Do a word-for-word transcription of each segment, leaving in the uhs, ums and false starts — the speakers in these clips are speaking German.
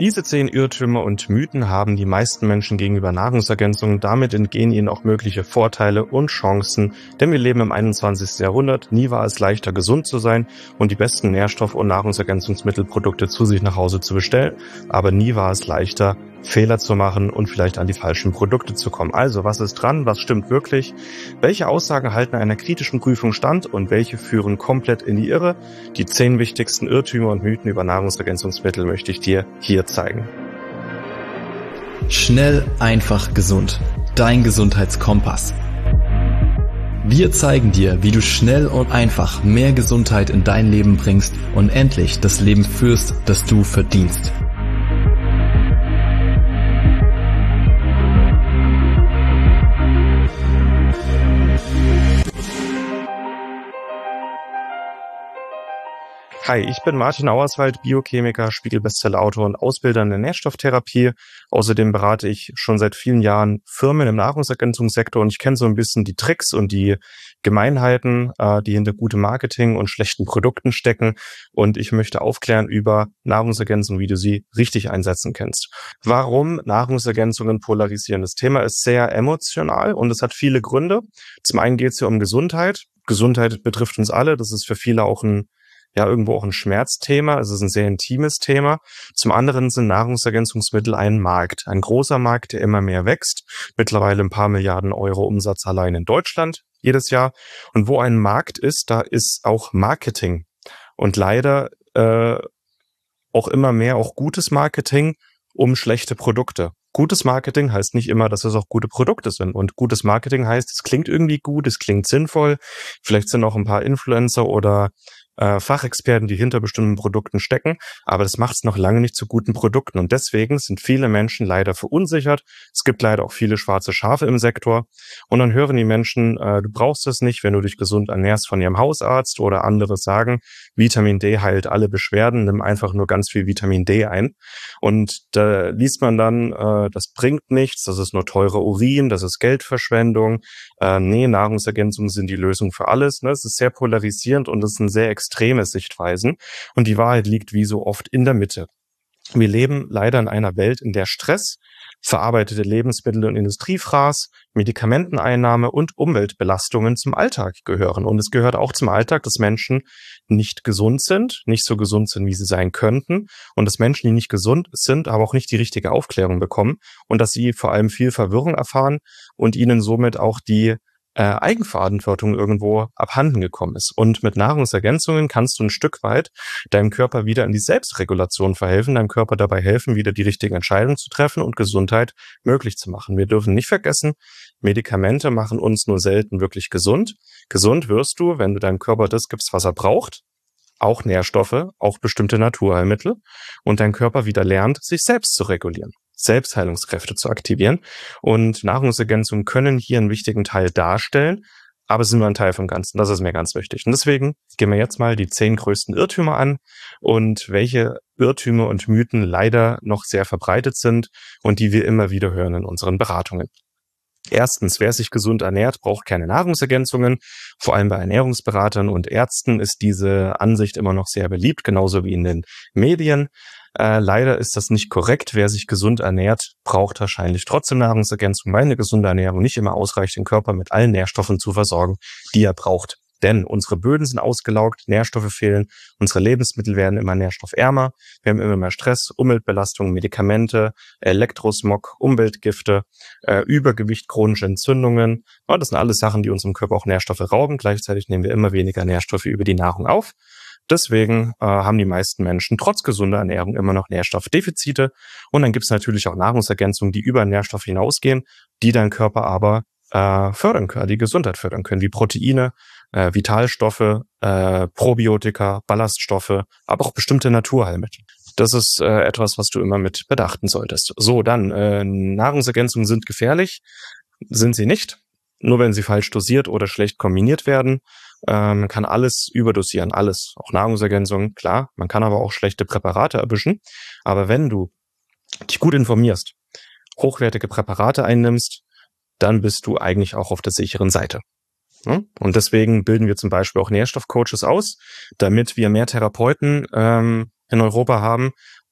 Diese zehn Irrtümer und Mythen haben die meisten Menschen gegenüber Nahrungsergänzungen. Damit entgehen ihnen auch mögliche Vorteile und Chancen, denn wir leben im einundzwanzigsten Jahrhundert. Nie war es leichter, gesund zu sein und die besten Nährstoff- und Nahrungsergänzungsmittelprodukte zu sich nach Hause zu bestellen. Aber nie war es leichter, Fehler zu machen und vielleicht an die falschen Produkte zu kommen. Also, was ist dran? Was stimmt wirklich? Welche Aussagen halten einer kritischen Prüfung stand und welche führen komplett in die Irre? Die zehn wichtigsten Irrtümer und Mythen über Nahrungsergänzungsmittel möchte ich dir hier zeigen. Schnell, einfach, gesund. Dein Gesundheitskompass. Wir zeigen dir, wie du schnell und einfach mehr Gesundheit in dein Leben bringst und endlich das Leben führst, das du verdienst. Hi, ich bin Martin Auerswald, Biochemiker, Spiegel-Bestseller-Autor und Ausbilder in der Nährstofftherapie. Außerdem berate ich schon seit vielen Jahren Firmen im Nahrungsergänzungssektor und ich kenne so ein bisschen die Tricks und die Gemeinheiten, äh, die hinter gutem Marketing und schlechten Produkten stecken. Und ich möchte aufklären über Nahrungsergänzungen, wie du sie richtig einsetzen kannst. Warum Nahrungsergänzungen polarisieren? Das Thema ist sehr emotional und es hat viele Gründe. Zum einen geht es hier um Gesundheit. Gesundheit betrifft uns alle. Das ist für viele auch ein ja irgendwo auch ein Schmerzthema, es ist ein sehr intimes Thema. Zum anderen sind Nahrungsergänzungsmittel ein Markt, ein großer Markt, der immer mehr wächst. Mittlerweile ein paar Milliarden Euro Umsatz allein in Deutschland jedes Jahr. Und wo ein Markt ist, da ist auch Marketing. Und leider äh, auch immer mehr auch gutes Marketing um schlechte Produkte. Gutes Marketing heißt nicht immer, dass es auch gute Produkte sind. Und gutes Marketing heißt, es klingt irgendwie gut, es klingt sinnvoll. Vielleicht sind auch ein paar Influencer oder Äh, Fachexperten, die hinter bestimmten Produkten stecken, aber das macht es noch lange nicht zu guten Produkten und deswegen sind viele Menschen leider verunsichert. Es gibt leider auch viele schwarze Schafe im Sektor und dann hören die Menschen, äh, du brauchst es nicht, wenn du dich gesund ernährst von ihrem Hausarzt oder andere sagen, Vitamin D heilt alle Beschwerden, nimm einfach nur ganz viel Vitamin D ein und da liest man dann, äh, das bringt nichts, das ist nur teurer Urin, das ist Geldverschwendung, äh, nee, Nahrungsergänzungen sind die Lösung für alles, ne? Es ist sehr polarisierend und es ist ein sehr extreme Sichtweisen und die Wahrheit liegt wie so oft in der Mitte. Wir leben leider in einer Welt, in der Stress, verarbeitete Lebensmittel und Industriefraß, Medikamenteneinnahme und Umweltbelastungen zum Alltag gehören. Und es gehört auch zum Alltag, dass Menschen nicht gesund sind, nicht so gesund sind, wie sie sein könnten und dass Menschen, die nicht gesund sind, aber auch nicht die richtige Aufklärung bekommen und dass sie vor allem viel Verwirrung erfahren und ihnen somit auch die Äh, Eigenverantwortung irgendwo abhanden gekommen ist. Und mit Nahrungsergänzungen kannst du ein Stück weit deinem Körper wieder in die Selbstregulation verhelfen, deinem Körper dabei helfen, wieder die richtige Entscheidung zu treffen und Gesundheit möglich zu machen. Wir dürfen nicht vergessen, Medikamente machen uns nur selten wirklich gesund. Gesund wirst du, wenn du deinem Körper das gibst, was er braucht, auch Nährstoffe, auch bestimmte Naturheilmittel und dein Körper wieder lernt, sich selbst zu regulieren, Selbstheilungskräfte zu aktivieren. Und Nahrungsergänzungen können hier einen wichtigen Teil darstellen, aber sind nur ein Teil vom Ganzen. Das ist mir ganz wichtig. Und deswegen gehen wir jetzt mal die zehn größten Irrtümer an und welche Irrtümer und Mythen leider noch sehr verbreitet sind und die wir immer wieder hören in unseren Beratungen. Erstens, wer sich gesund ernährt, braucht keine Nahrungsergänzungen. Vor allem bei Ernährungsberatern und Ärzten ist diese Ansicht immer noch sehr beliebt, genauso wie in den Medien. Äh, leider ist das nicht korrekt. Wer sich gesund ernährt, braucht wahrscheinlich trotzdem Nahrungsergänzung, weil eine gesunde Ernährung nicht immer ausreicht, den Körper mit allen Nährstoffen zu versorgen, die er braucht. Denn unsere Böden sind ausgelaugt, Nährstoffe fehlen, unsere Lebensmittel werden immer nährstoffärmer, wir haben immer mehr Stress, Umweltbelastung, Medikamente, Elektrosmog, Umweltgifte, äh, Übergewicht, chronische Entzündungen. Ja, das sind alles Sachen, die unserem Körper auch Nährstoffe rauben. Gleichzeitig nehmen wir immer weniger Nährstoffe über die Nahrung auf. Deswegen äh, haben die meisten Menschen trotz gesunder Ernährung immer noch Nährstoffdefizite. Und dann gibt es natürlich auch Nahrungsergänzungen, die über Nährstoffe hinausgehen, die dein Körper aber äh, fördern können, die Gesundheit fördern können, wie Proteine, äh, Vitalstoffe, äh, Probiotika, Ballaststoffe, aber auch bestimmte Naturheilmittel. Das ist äh, etwas, was du immer mit bedachten solltest. So, dann, äh, Nahrungsergänzungen sind gefährlich, sind sie nicht. Nur wenn sie falsch dosiert oder schlecht kombiniert werden. Äh, man kann alles überdosieren, alles, auch Nahrungsergänzungen, klar. Man kann aber auch schlechte Präparate erwischen. Aber wenn du dich gut informierst, hochwertige Präparate einnimmst, dann bist du eigentlich auch auf der sicheren Seite. Und deswegen bilden wir zum Beispiel auch Nährstoffcoaches aus, damit wir mehr Therapeuten ähm, in Europa haben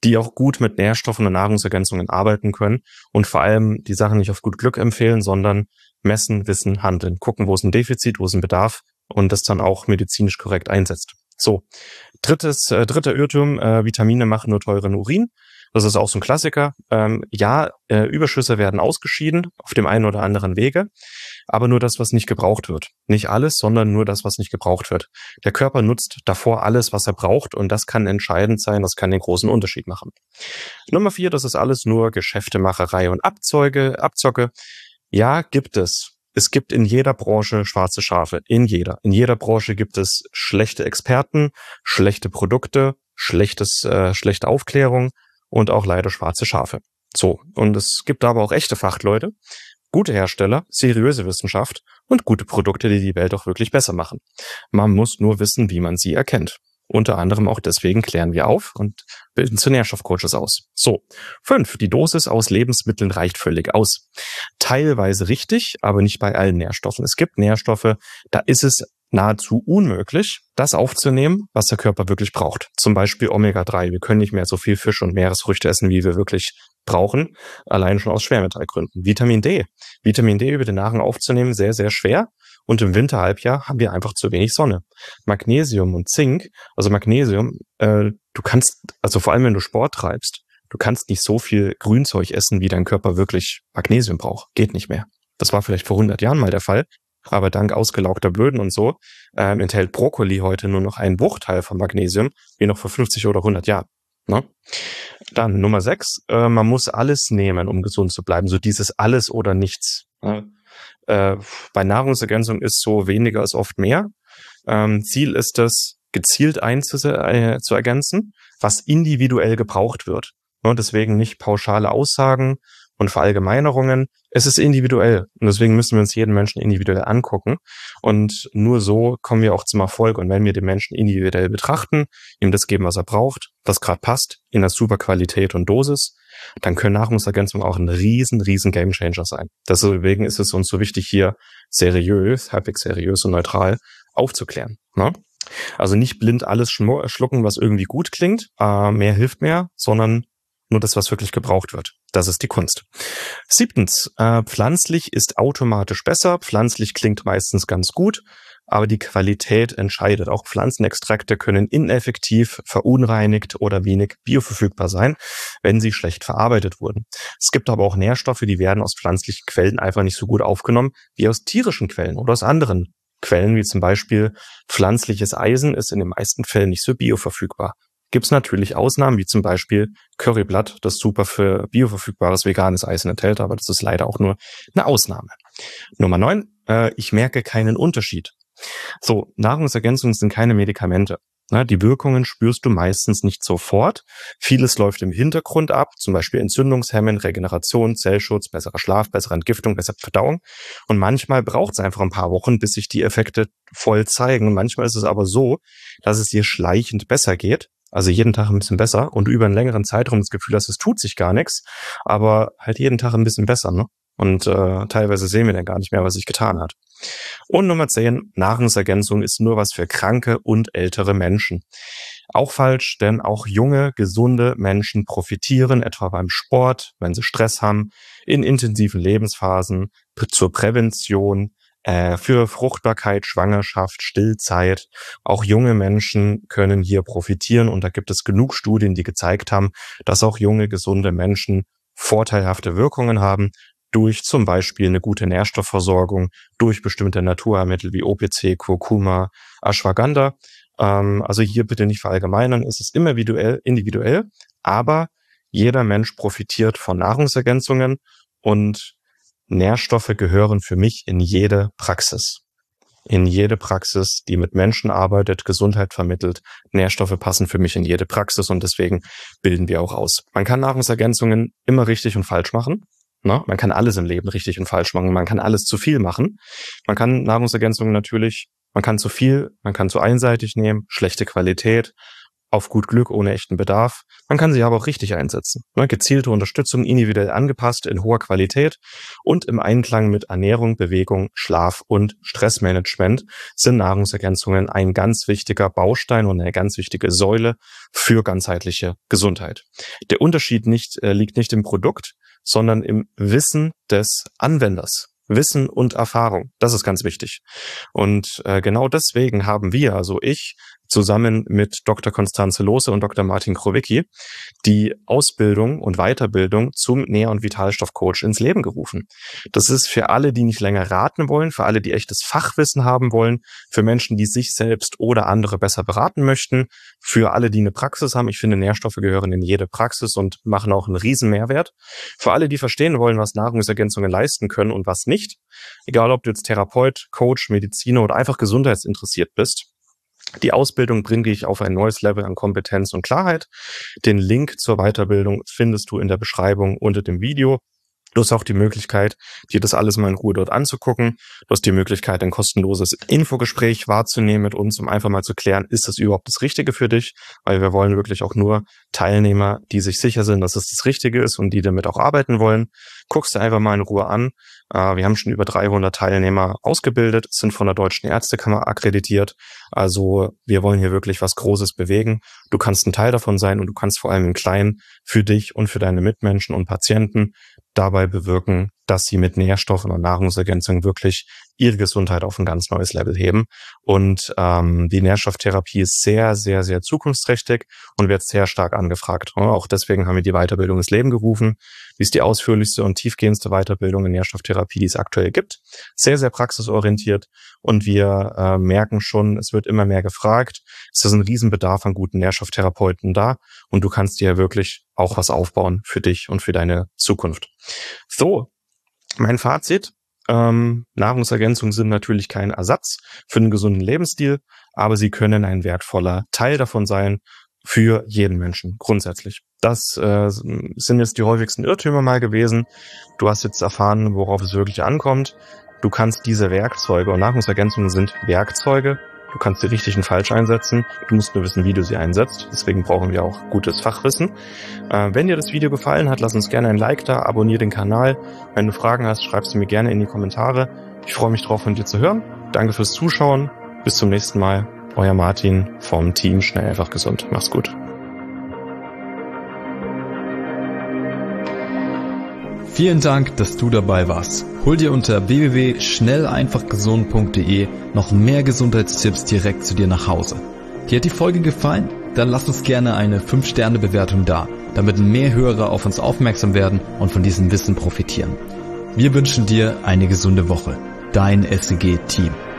die auch gut mit Nährstoffen und Nahrungsergänzungen arbeiten können und vor allem die Sachen nicht auf gut Glück empfehlen, sondern messen, wissen, handeln, gucken, wo ist ein Defizit, wo ist ein Bedarf und das dann auch medizinisch korrekt einsetzt. So, drittes, äh, dritter Irrtum, äh, Vitamine machen nur teuren Urin. Das ist auch so ein Klassiker. Ähm, ja, äh, Überschüsse werden ausgeschieden auf dem einen oder anderen Wege, aber nur das, was nicht gebraucht wird. Nicht alles, sondern nur das, was nicht gebraucht wird. Der Körper nutzt davor alles, was er braucht und das kann entscheidend sein, das kann den großen Unterschied machen. Nummer vier, das ist alles nur Geschäftemacherei und Abzeuge, Abzocke. Ja, gibt es. Es gibt in jeder Branche schwarze Schafe. In jeder. In jeder Branche gibt es schlechte Experten, schlechte Produkte, schlechtes, äh, schlechte Aufklärung und auch leider schwarze Schafe. So. Und es gibt aber auch echte Fachleute, gute Hersteller, seriöse Wissenschaft und gute Produkte, die die Welt auch wirklich besser machen. Man muss nur wissen, wie man sie erkennt. Unter anderem auch deswegen klären wir auf und bilden zu Nährstoffcoaches aus. So, fünf. Die Dosis aus Lebensmitteln reicht völlig aus. Teilweise richtig, aber nicht bei allen Nährstoffen. Es gibt Nährstoffe, da ist es nahezu unmöglich, das aufzunehmen, was der Körper wirklich braucht. Zum Beispiel Omega drei. Wir können nicht mehr so viel Fisch und Meeresfrüchte essen, wie wir wirklich brauchen, allein schon aus Schwermetallgründen. Vitamin D. Vitamin D über die Nahrung aufzunehmen, sehr, sehr schwer. Und im Winterhalbjahr haben wir einfach zu wenig Sonne. Magnesium und Zink, also Magnesium, äh, du kannst, also vor allem wenn du Sport treibst, du kannst nicht so viel Grünzeug essen, wie dein Körper wirklich Magnesium braucht. Geht nicht mehr. Das war vielleicht vor hundert Jahren mal der Fall, aber dank ausgelaugter Böden und so ähm, enthält Brokkoli heute nur noch einen Bruchteil von Magnesium, wie noch vor fünfzig oder hundert Jahren. Ne? Dann Nummer sechs, äh, man muss alles nehmen, um gesund zu bleiben. So dieses alles oder nichts. Ne? Äh, bei Nahrungsergänzung ist so weniger ist oft mehr. Ähm, Ziel ist es, gezielt einzuergänzen, was individuell gebraucht wird. Ne? Deswegen nicht pauschale Aussagen und Verallgemeinerungen. Es ist individuell und deswegen müssen wir uns jeden Menschen individuell angucken und nur so kommen wir auch zum Erfolg. Und wenn wir den Menschen individuell betrachten, ihm das geben, was er braucht, was gerade passt, in der super Qualität und Dosis, dann können Nahrungsergänzungen auch ein riesen, riesen Gamechanger sein. Deswegen ist es uns so wichtig, hier seriös, halbwegs seriös und neutral aufzuklären. Ne? Also nicht blind alles schlucken, was irgendwie gut klingt, äh, mehr hilft mehr, sondern nur das, was wirklich gebraucht wird. Das ist die Kunst. Siebtens, äh, pflanzlich ist automatisch besser. Pflanzlich klingt meistens ganz gut, aber die Qualität entscheidet. Auch Pflanzenextrakte können ineffektiv, verunreinigt oder wenig bioverfügbar sein, wenn sie schlecht verarbeitet wurden. Es gibt aber auch Nährstoffe, die werden aus pflanzlichen Quellen einfach nicht so gut aufgenommen wie aus tierischen Quellen oder aus anderen Quellen, wie zum Beispiel pflanzliches Eisen ist in den meisten Fällen nicht so bioverfügbar. Gibt es natürlich Ausnahmen, wie zum Beispiel Curryblatt, das super für bioverfügbares veganes Eisen enthält, aber das ist leider auch nur eine Ausnahme. Nummer neun, äh, ich merke keinen Unterschied. So, Nahrungsergänzungen sind keine Medikamente. Na, die Wirkungen spürst du meistens nicht sofort. Vieles läuft im Hintergrund ab, zum Beispiel Entzündungshemmen, Regeneration, Zellschutz, besserer Schlaf, bessere Entgiftung, bessere Verdauung. Und manchmal braucht es einfach ein paar Wochen, bis sich die Effekte voll zeigen. Manchmal ist es aber so, dass es dir schleichend besser geht. Also jeden Tag ein bisschen besser und über einen längeren Zeitraum das Gefühl hast, es tut sich gar nichts, aber halt jeden Tag ein bisschen besser, ne? Und äh, teilweise sehen wir dann gar nicht mehr, was sich getan hat. Und Nummer zehn, Nahrungsergänzung ist nur was für kranke und ältere Menschen. Auch falsch, denn auch junge, gesunde Menschen profitieren, etwa beim Sport, wenn sie Stress haben, in intensiven Lebensphasen, zur Prävention, Äh, für Fruchtbarkeit, Schwangerschaft, Stillzeit. Auch junge Menschen können hier profitieren und da gibt es genug Studien, die gezeigt haben, dass auch junge, gesunde Menschen vorteilhafte Wirkungen haben durch zum Beispiel eine gute Nährstoffversorgung, durch bestimmte Naturheilmittel wie O P C, Kurkuma, Ashwagandha. Ähm, also hier bitte nicht verallgemeinern, es ist immer individuell, individuell, aber jeder Mensch profitiert von Nahrungsergänzungen und Nährstoffe gehören für mich in jede Praxis. In jede Praxis, die mit Menschen arbeitet, Gesundheit vermittelt. Nährstoffe passen für mich in jede Praxis und deswegen bilden wir auch aus. Man kann Nahrungsergänzungen immer richtig und falsch machen. Ne? Man kann alles im Leben richtig und falsch machen. Man kann alles zu viel machen. Man kann Nahrungsergänzungen natürlich, man kann zu viel, man kann zu einseitig nehmen, schlechte Qualität. auf gut Glück ohne echten Bedarf. Man kann sie aber auch richtig einsetzen. Gezielte Unterstützung, individuell angepasst, in hoher Qualität und im Einklang mit Ernährung, Bewegung, Schlaf und Stressmanagement sind Nahrungsergänzungen ein ganz wichtiger Baustein und eine ganz wichtige Säule für ganzheitliche Gesundheit. Der Unterschied nicht, äh, liegt nicht im Produkt, sondern im Wissen des Anwenders. Wissen und Erfahrung, das ist ganz wichtig. Und äh, genau deswegen haben wir, also ich, zusammen mit Doktor Constanze Lohse und Doktor Martin Krowicki, die Ausbildung und Weiterbildung zum Nähr- und Vitalstoffcoach ins Leben gerufen. Das ist für alle, die nicht länger raten wollen, für alle, die echtes Fachwissen haben wollen, für Menschen, die sich selbst oder andere besser beraten möchten, für alle, die eine Praxis haben. Ich finde, Nährstoffe gehören in jede Praxis und machen auch einen riesen Mehrwert. Für alle, die verstehen wollen, was Nahrungsergänzungen leisten können und was nicht, egal ob du jetzt Therapeut, Coach, Mediziner oder einfach gesundheitsinteressiert bist. Die Ausbildung bringe ich auf ein neues Level an Kompetenz und Klarheit. Den Link zur Weiterbildung findest du in der Beschreibung unter dem Video. Du hast auch die Möglichkeit, dir das alles mal in Ruhe dort anzugucken. Du hast die Möglichkeit, ein kostenloses Infogespräch wahrzunehmen mit uns, um einfach mal zu klären, ist das überhaupt das Richtige für dich? Weil wir wollen wirklich auch nur Teilnehmer, die sich sicher sind, dass es das Richtige ist und die damit auch arbeiten wollen. Guckst du einfach mal in Ruhe an. Wir haben schon über dreihundert Teilnehmer ausgebildet, sind von der Deutschen Ärztekammer akkreditiert. Also wir wollen hier wirklich was Großes bewegen. Du kannst ein Teil davon sein und du kannst vor allem im Kleinen für dich und für deine Mitmenschen und Patienten dabei bewirken, dass sie mit Nährstoffen und Nahrungsergänzungen wirklich ihre Gesundheit auf ein ganz neues Level heben. Und ähm, die Nährstofftherapie ist sehr, sehr, sehr zukunftsträchtig und wird sehr stark angefragt. Auch deswegen haben wir die Weiterbildung ins Leben gerufen. Die ist die ausführlichste und tiefgehendste Weiterbildung in Nährstofftherapie, die es aktuell gibt. Sehr, sehr praxisorientiert und wir äh, merken schon, es wird immer mehr gefragt. Es ist ein Riesenbedarf an guten Nährstofftherapeuten da und du kannst dir wirklich auch was aufbauen für dich und für deine Zukunft. So, mein Fazit. Ähm, Nahrungsergänzungen sind natürlich kein Ersatz für einen gesunden Lebensstil, aber sie können ein wertvoller Teil davon sein für jeden Menschen grundsätzlich. Das äh, sind jetzt die häufigsten Irrtümer mal gewesen. Du hast jetzt erfahren, worauf es wirklich ankommt. Du kannst diese Werkzeuge, und Nahrungsergänzungen sind Werkzeuge, du kannst sie richtig und falsch einsetzen. Du musst nur wissen, wie du sie einsetzt. Deswegen brauchen wir auch gutes Fachwissen. Äh, wenn dir das Video gefallen hat, lass uns gerne ein Like da, abonniere den Kanal. Wenn du Fragen hast, schreib sie mir gerne in die Kommentare. Ich freue mich drauf, von dir zu hören. Danke fürs Zuschauen. Bis zum nächsten Mal. Euer Martin vom Team Schnell einfach gesund. Mach's gut. Vielen Dank, dass du dabei warst. Hol dir unter w w w punkt schnell einfach gesund punkt d e noch mehr Gesundheitstipps direkt zu dir nach Hause. Dir hat die Folge gefallen? Dann lass uns gerne eine fünf Sterne Bewertung da, damit mehr Hörer auf uns aufmerksam werden und von diesem Wissen profitieren. Wir wünschen dir eine gesunde Woche. Dein S C G-Team.